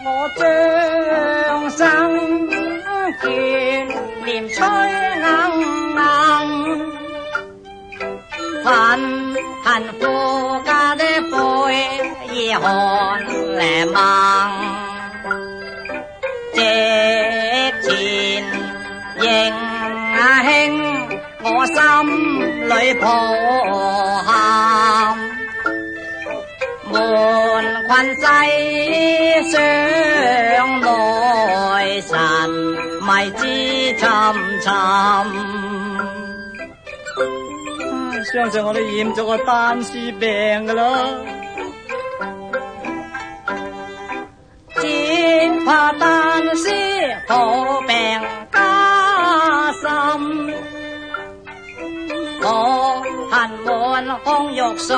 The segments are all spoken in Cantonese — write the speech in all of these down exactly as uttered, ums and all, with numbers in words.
我將生眷念吹硬硬，憤恨夫家的背已看嚟盲，直前迎啊兄，我心裏抱喊，悶困世上內神迷之沉沉。相信我都染咗個單絲病噶啦，只怕單絲抱病加深，我恨滿胸肉素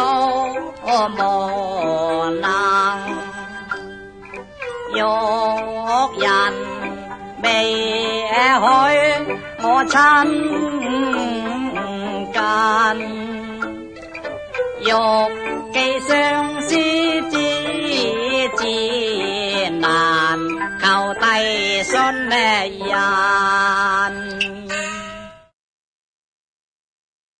無能，欲人未許我親近，欲寄相思之至難求弟信人。